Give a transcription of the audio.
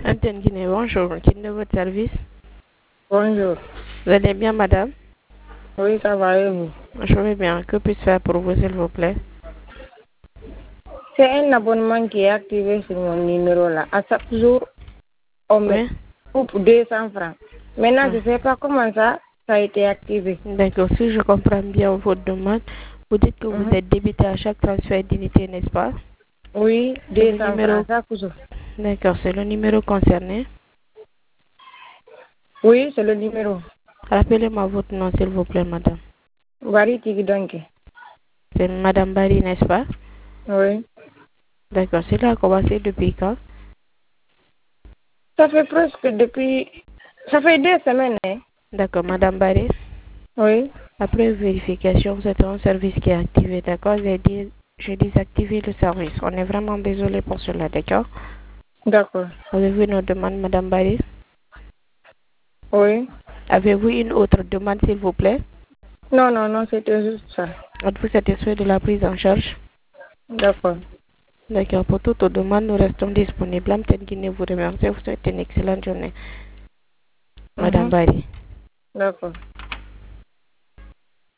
Antenne Guinée, bonjour. Qui est de votre service? Bonjour. Vous allez bien, madame? Oui, ça va et vous? Je vais bien. Que puis-je faire pour vous, s'il vous plaît? C'est un abonnement qui est activé sur mon numéro là. À chaque jour, on me Oui. coupe 200 francs. Maintenant, je ne sais pas comment ça a été activé. D'accord. Si je comprends bien votre demande, vous dites que vous êtes débité à chaque transfert d'unité, n'est-ce pas? Oui, C'est le 200 numéro. francs chaque jour. D'accord, c'est le numéro concerné. Oui, c'est le numéro. Rappelez-moi votre nom, s'il vous plaît, madame. Bari Tigidonke. C'est madame Barry, n'est-ce pas? Oui. D'accord. Cela a commencé depuis quand? Ça fait presque depuis... Ça fait 2 semaines, hein? D'accord, madame Barry. Oui. Après vérification, vous êtes un service qui est activé, d'accord? J'ai désactivé le service. On est vraiment désolé pour cela, d'accord? D'accord. Avez-vous une autre demande, madame Barry? Oui. Avez-vous une autre demande, s'il vous plaît? Non, non, non, c'était juste ça. Êtes-vous satisfait de la prise en charge? D'accord. D'accord. Pour toute demande, nous restons disponibles. Amten Guinée vous remercie. Vous souhaite une excellente journée, madame Barry. D'accord.